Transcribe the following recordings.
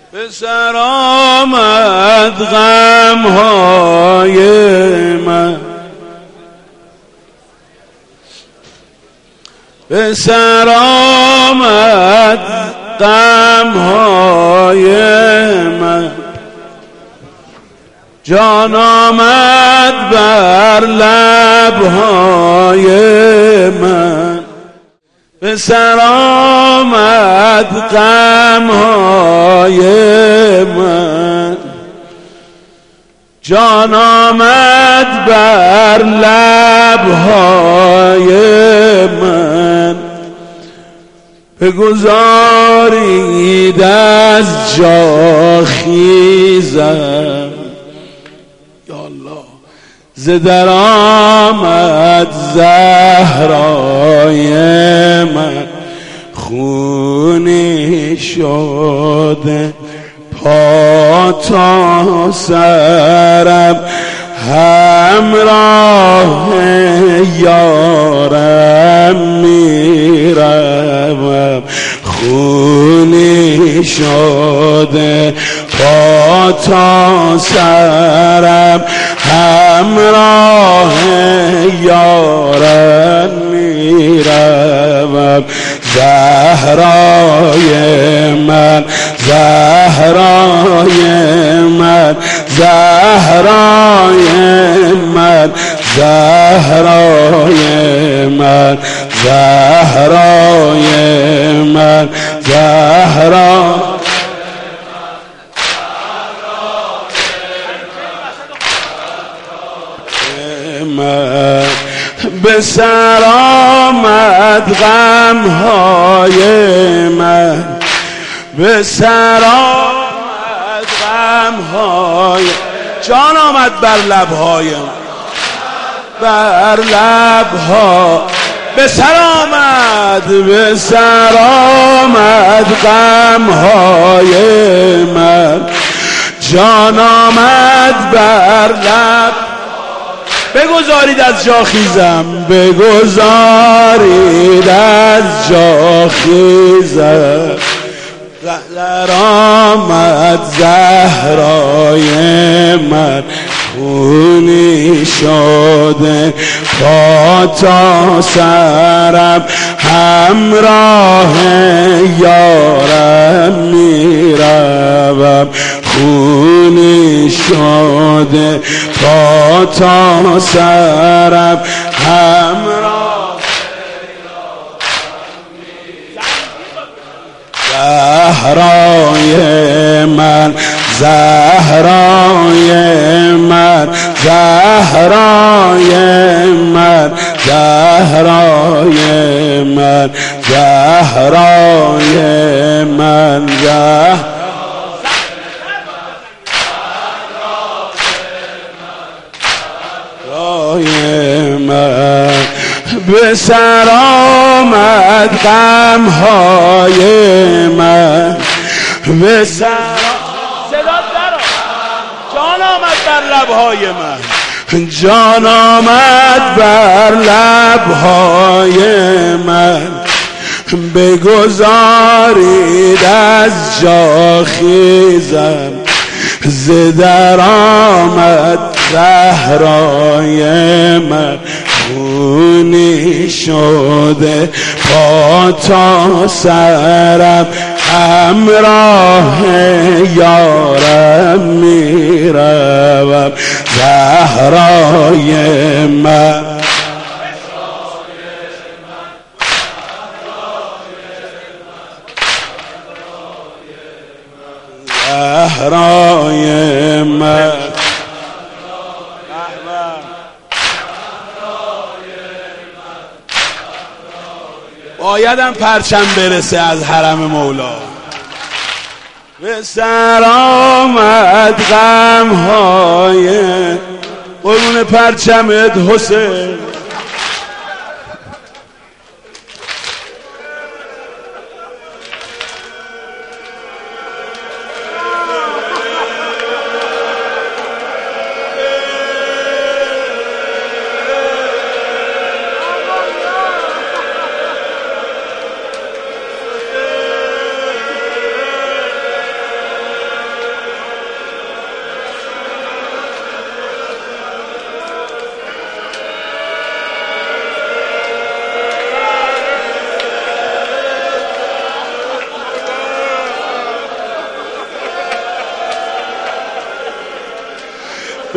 به سر آمد غم‌های من، به سر آمد غم‌های من، جان آمد بر لب‌های من، به سر آمد غم‌های من، جان آمد بر لب‌های من، بگذارید از جا خیزم یا الله، ز در آمد زهرای من، خونی شده پا تا سرم، همراه یارم میروم، خونی شده پا تا سرم، همراه یارم میروم، زهرای من، زهرای من، زهرای من، زهرای من، زهرای من، زهرا من، به سر آمد غم‌های من، به سر آمد غم‌های، جان آمد بر لب‌های من، بر لب‌ها، به سر آمد، به سر آمد غم‌های من، جان آمد بر لب، بگذارید از جا خیزم، بگذارید از جا خیزم، در آمد زهرای من، خونی شده پا تا سرم، همراه یارم میروم، خونی شده پا تا سرم، همراه زهرای من، زهرای من، زهرای من، زهرای من، زهرای من، زهرای من، به سر آمد غم‌های من، به سر صدا درآ، جان آمد بر لب‌های من، جان آمد بر لب‌های من، بگذارید از جا خیزم، ز در آمد زهرای من، خونی شده پا تا سرم، همراه یارم میروم، زهرای من، زهرای من، بایدم پرچم برسه از حرم مولا، به سر آمد غم‌های، قربون پرچمت حسین،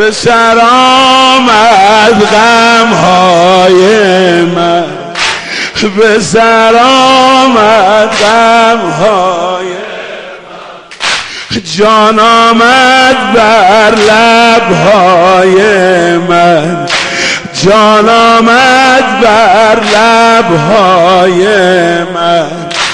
به سر آمد غمهای من، به سر آمد غمهای من، جان آمد بر لبهای من، جان آمد بر لبهای من،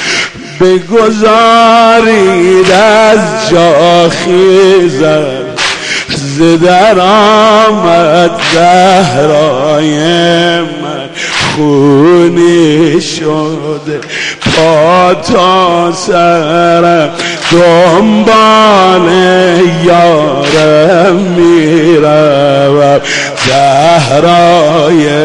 بگذارید از جا خیزم، ز در آمد زهرای من، خونی شده پا تا سرم، دنبال یارم میروم، زهرای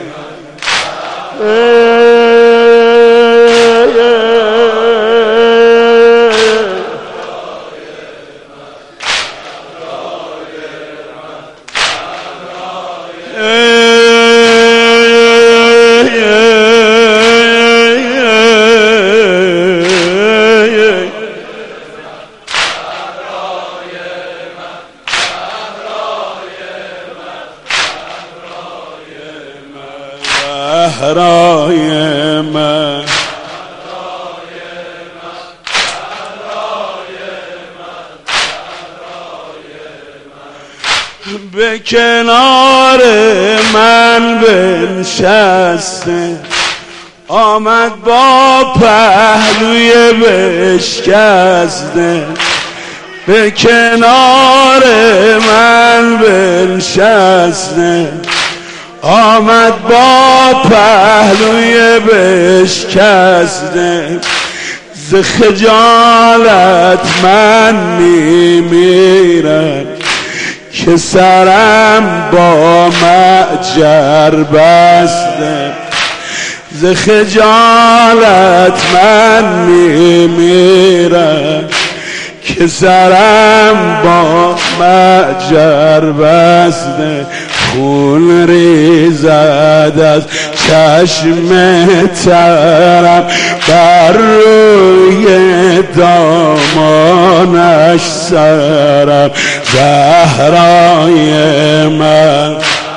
زهرای من، به کنار من بنشسته، آمد با پهلوی بشکسته، به کنار من بنشسته، آمد با پهلوی بشکسته، ز خجالت من میمیرم، که سرم با معجر بسته، ز خجالت من میمیرم، که سرم با معجر بسته، خون ریزد از چشم ترم، بر روی دامانش سرم، زهرای من،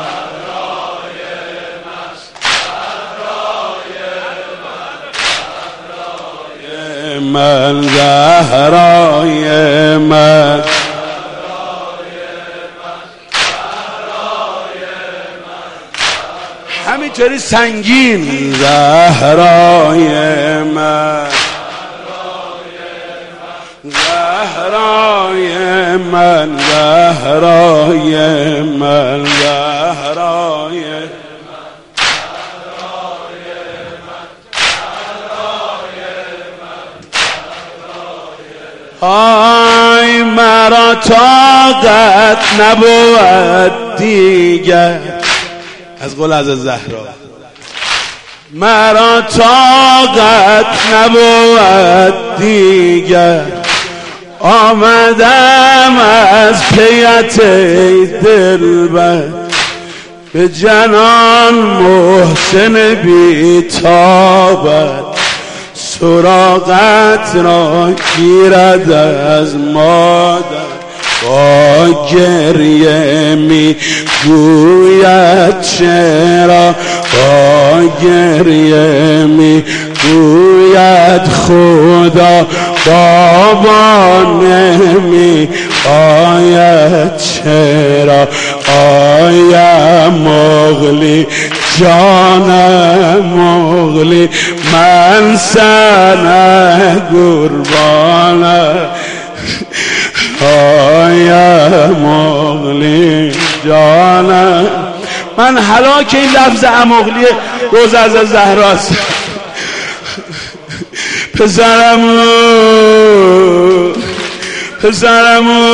من زهرای من، همینطوری سنگین، زهرای من، زهرای من، زهرای من، زهرای آی مرا طاقت نبود دیگر، از قول از زهرا، مرا طاقت نبود دیگر، آمدم از پیت دلبر، به جنان محسن بی‌تابت، سراغت را گیرد از مادر، با گریه می گوید چرا، با گریه می گوید خدا، بابا نمی آید چرا، آیم مغلی جانم مغلی، من سنه قربانه، آیم مغلی جانم، من هلاک این لفظ امغلی روز از زهراست. پسرمو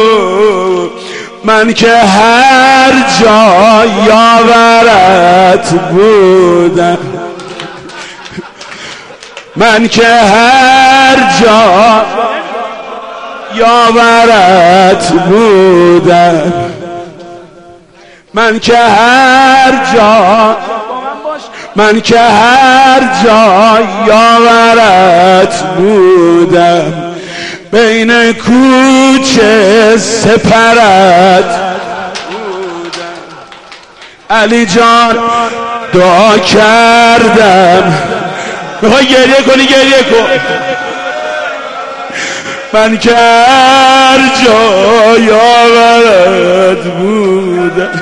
من که هر جا یاورت بودم، من که هر جا یاورت بودم، من که هر جا، من که هر جا یاورت بودم، بین کوچه سپرت علی جان دعا کردم. میخوای گریه کنی گریه کن. من که هر جای آورد بودم،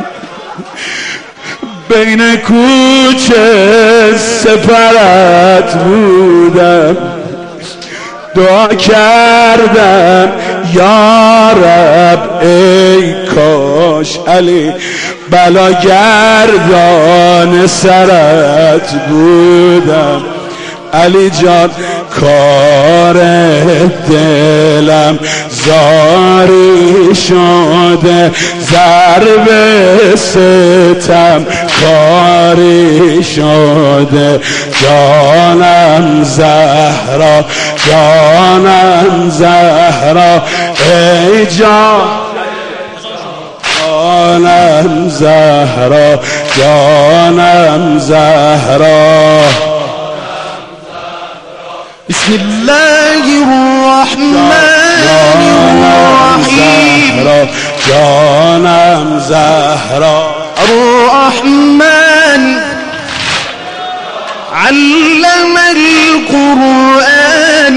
بین کوچه سپرت بودم، دعا کردم یا رب ای کاش علی بلا گردان سرت بودم. علی جان کار دلم زاری شده، ضرب ستم کاری شده، جانم زهرا جانم زهرا ای جانم زهرا جانم زهرا. بسم الله الرحمن الرحيم. جانم زهرا الرحمن علم القرآن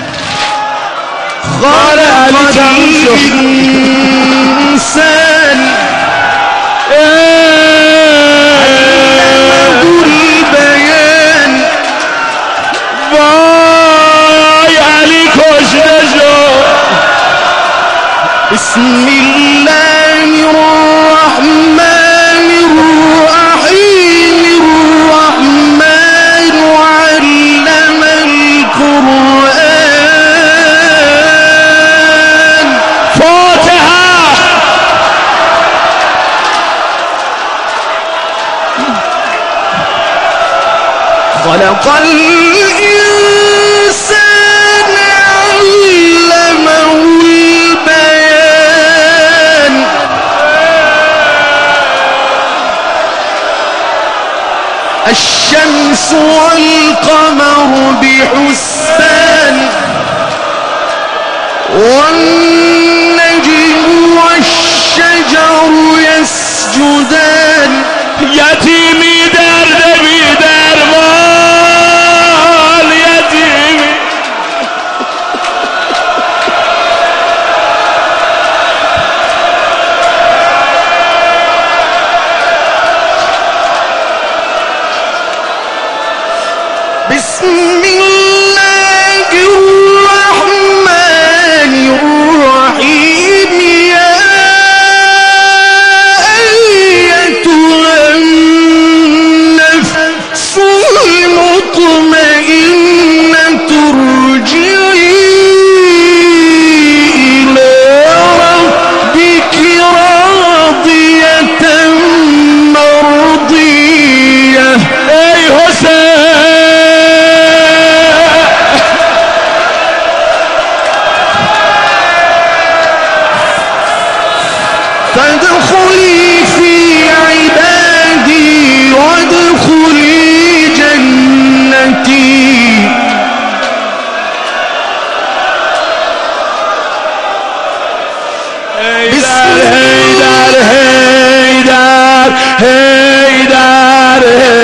خلق الإنسان علمه البيان. وای علی کشته شد. بسم الله الرحمن الرحيم. الرحمن علم القرآن. فاتحه. خلق الإنسان علمه البيان. الشمس والقمر بحسبان، والنجم والشجر يسجدان. یتیمی درد بی درمان، یتیمی بسم الله الرحمن الرحيم. يا أيتها النفس المطمئنة ارجعي إلى ربك راضية مرضية. ای حسین فادخلي في عبادي وادخلي جنتي. حیدر حیدر حیدر حیدر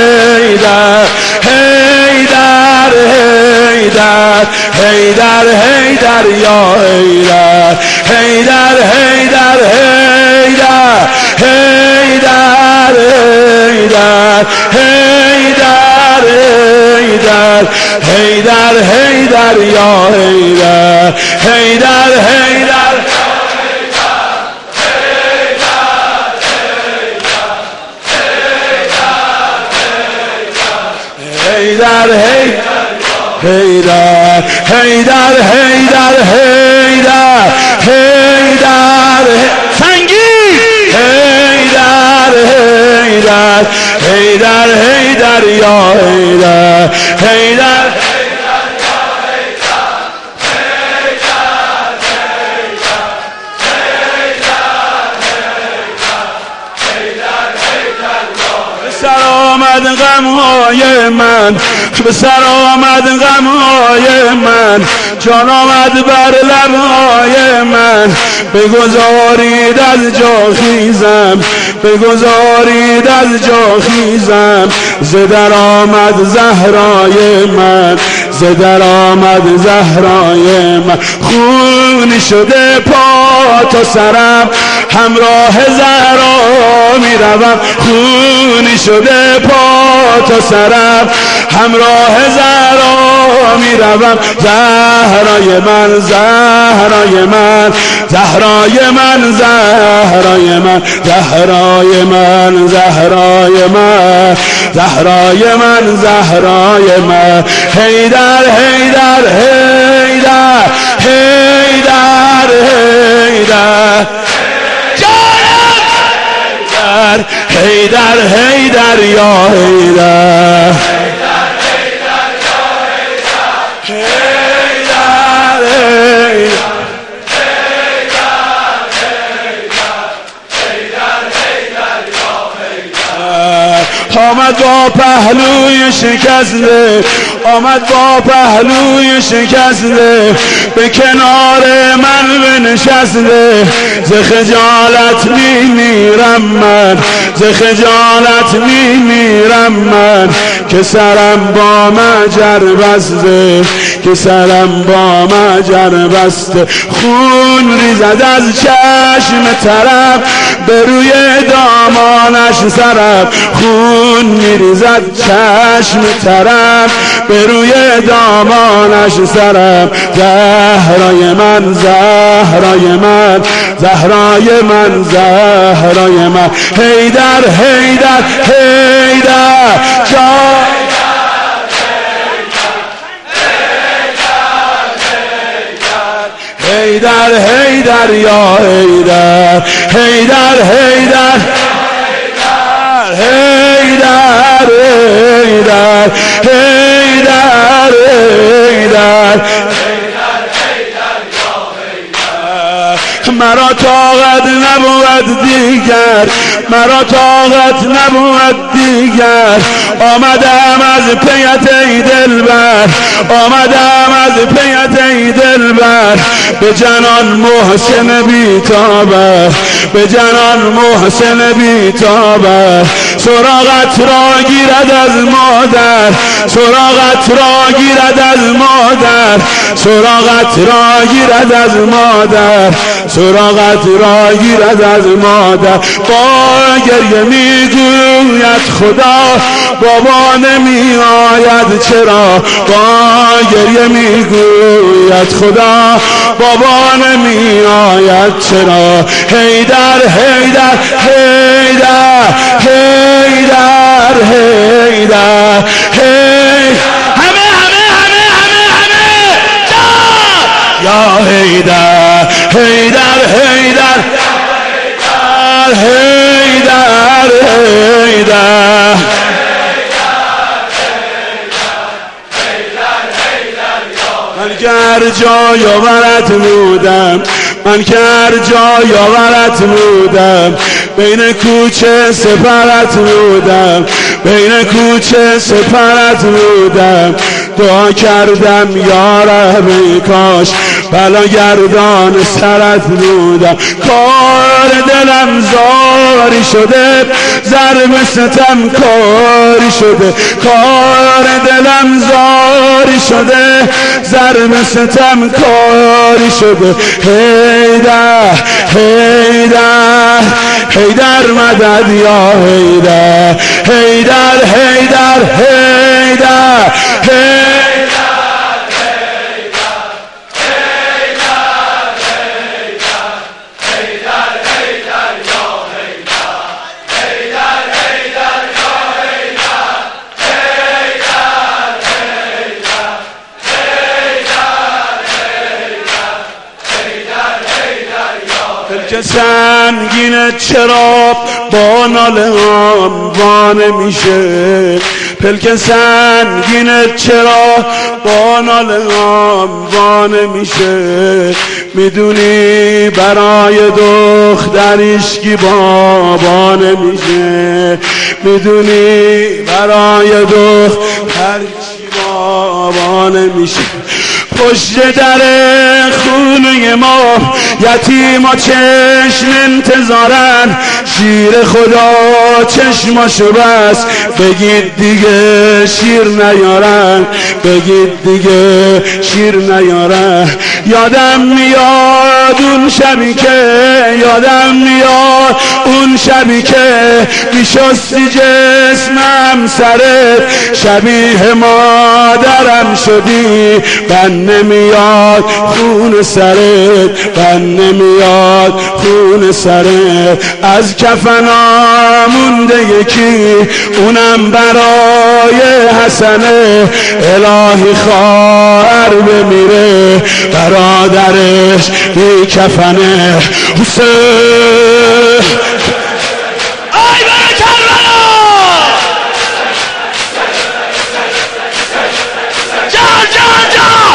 حیدر حیدر حیدر حیدر یا حیدر حیدر حیدر حیدر حیدر حیدر حیدر حیدر حیدر یا حیدر حیدر حیدر حیدر حیدر حیدر حیدر حیدر حیدر سنگین حیدر حیدر حیدر حیدر یا حیدر حیدر سر آمد غمهای من، به سر آمد غمهای من، جان آمد بر لبهای من، بگذارید از جا خیزم بگذارید از جا خیزم ز در آمد زهرای من ز در آمد زهرای من خونی شده پا تا سرم همراه زهرا میروم خونی شده پا تا سرم همراه زهرا میروم زهرای من زهرای من زهرای من زهرای من زهرای من زهرای من زهرای من زهرای من حیدر حیدر حیدر حیدر حیدر حیدر حیدر یا حیدر آمد با پهلوی شکسته آمد با پهلوی شکسته به کنار من بنشسته ز خجالت میمیرم من ز خجالت میمیرم من که سرم با مجر بسته که سرم با مجر بسته خون ریزد از چشم طرف به روی دامانش سرم خون میریزد چشم طرف به روی دامانش سرم زهرای من زهرای من زهرای من زهرای من حیدر حیدر حیدر حیدر حیدر یا حیدر حیدر حیدر حیدر حیدر حیدر حیدر مرا طاقت نبود دیگر مرا طاقت نبود دیگر آمدم از پیت ای دلبر آمدم از پیت ای دلبر به جنان محسن بی‌تابر به جنان محسن بی‌تابر سراغت را گیرد از مادر سراغت را گیرد از مادر سراغت را گیرد از مادر سراغت را گیرد از مادر با گریه میگوید خدا بابا نمی آید چرا با گریه میگوید خدا بابا نمی آید چرا حیدر حیدر حیدر حیدر حیدر همه یا حیدر حیدر حیدر حیدر حیدر من که هر جای آورت بودم من که هر جای آورت بودم بین کوچه سپرت بودم بین کوچه سپرت بودم دعا کردم یا رب کاش بلا گردان سرت بودم کار دلم زاری شده ضرب ستم کاری شده کار دلم زاری شده ضرب ستم کاری شده حیدر حیدر حیدر مدد یا حیدر حیدر حیدر حیدر که سنگینه چرا با ناله هم وانه میشه پلک سنگینه چرا با ناله هم وانه میشه میدونی برای دخترش کی بابا نمیشه میدونی برای دخترش کی بابا نمیشه پشت در خونه ما یتیما چشم انتظارن، شیر خدا چشماشو بس بگید دیگه شیر نیارن، بگید دیگه شیر نیارن. یادم میاد اون شبی که، یادم میاد اون شبی که میشستی جسمم سرت، شبیه مادرم شدی، من نمیاد خون سرت، من نمیاد خون سرت. از کفنا مونده یکی اونم برای حسنه، الهی خواهر بمیره برادرش بی کفنه. حسین آی برای کربلا جان جان جان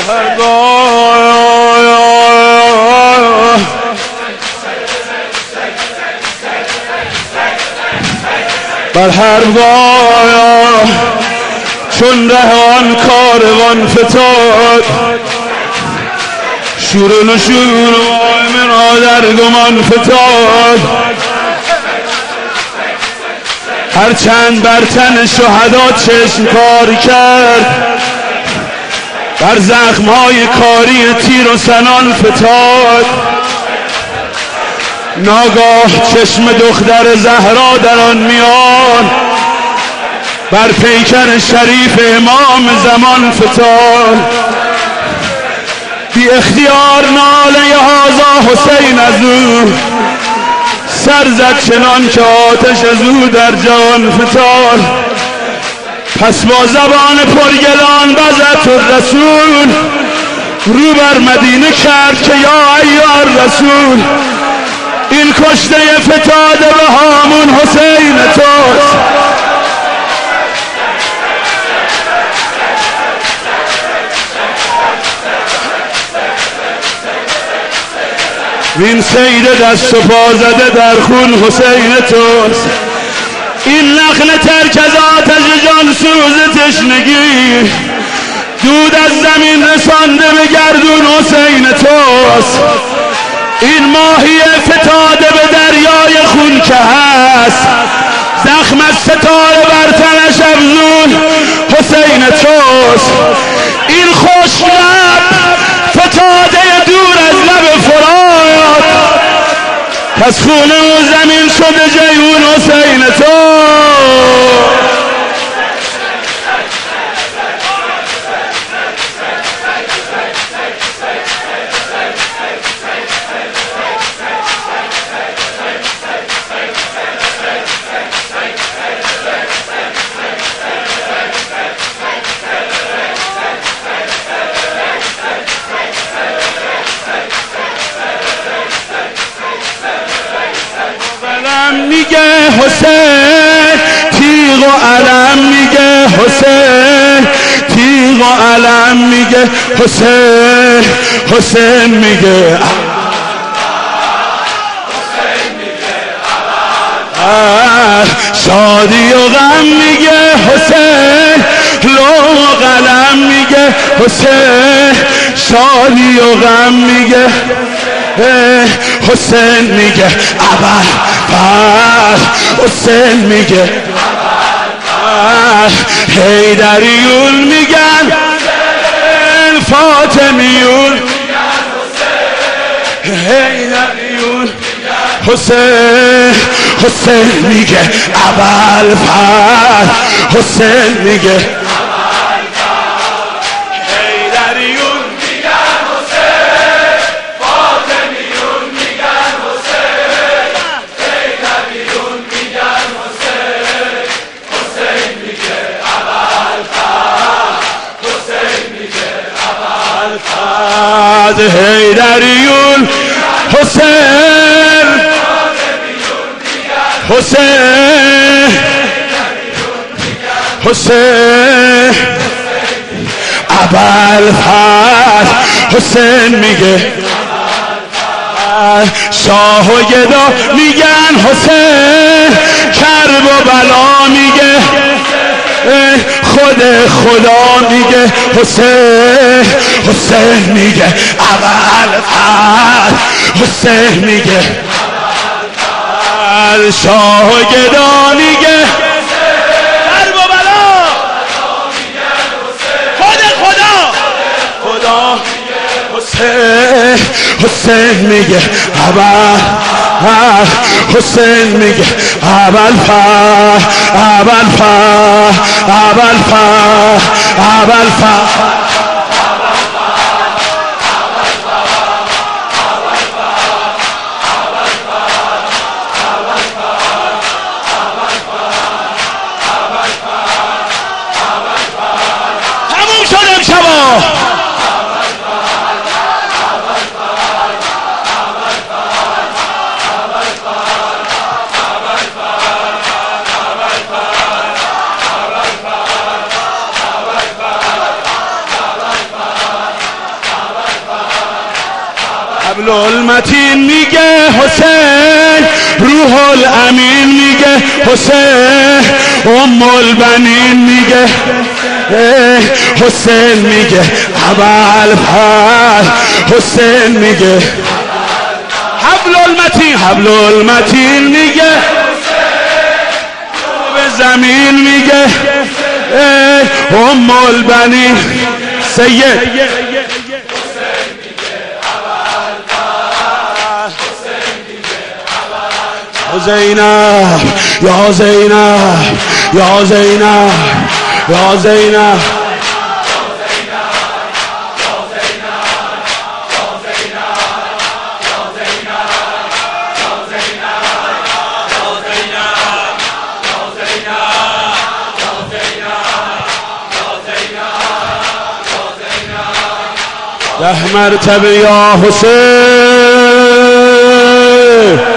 بر حربگاه چون رهان کاروان فتاد، شور و نشور مرا در گمان فتاد. هرچند بر تن شهدا چشم کار کرد، بر زخمهای کاری تیر و سنان فتاد. ناگاه چشم دختر زهرا در آن میان، بر پیکر شریف امام زمان فتاد. بی اختیار ناله هازا حسین از او سر زد، چنان که آتش از او در جان فتاد. پس با زبان پرگلان بزد الرسول، رو بر مدینه کرد که یا ایها الرسول، این کشته فتاده به هامون حسین توست. وین سید دست و پا زده در خون حسین توست. این نخل ترک از آتش جان سوز تشنگی، دود از زمین رسانده به گردون حسین توست. این ماهی فتاده به دریای خون که هست، زخم از ستاره بر تنش افزون حسین توست. این خوش لب فتاده دور از لب فرات، پس خون و زمین شده جیون حسین توست. میگه حسین، تیغ و علم میگه حسین، تیغ و علم میگه حسین، حسین میگه شادی و غم میگه حسین، لوح و قلم میگه حسین، شادی و غم میگه حسین میگه اول پر، حسین میگه حیدریون میگن فاطمیون، حیدریون حسین، حسین میگه اول پر، حسین میگه حیدریون حسین، حسین، حسین ابوالفضل، حسین میگه شاه و گدا میگن حسین، کرب و بلا میگه خود خدا میگه حسین، حسین میگه ابوالفضل، حسین میگه شاه و گدا میگه کرب و بلا، خود خدا، خدا حسین، حسین میگه حسین میگه ابوالفضل، ابوالفضل، ابوالفضل، ابوالفضل. تموم شد امشبا. حبل المتین میگه حسین، روح الامین میگه حسین، ام البنین میگه حسین، میگه ابوالفضل حسین، میگه حبل المتین میگه به زمین میگه ام البنین سید زینب یا زینب یا زینب یا زینب ده مرتبه یا حسین